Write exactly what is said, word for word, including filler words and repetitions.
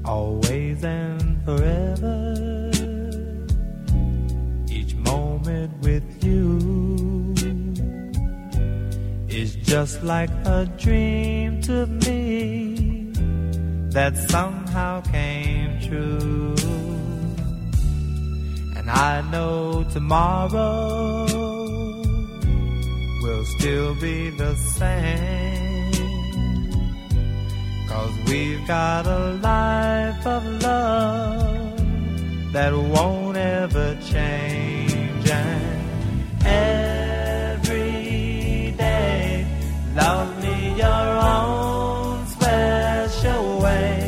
always and forever. Each moment with you is just like a dream to me that somehow came true. And I know tomorrow will still be the same, 'cause we've got a life of love that won't ever change. And every day, love me your own special way.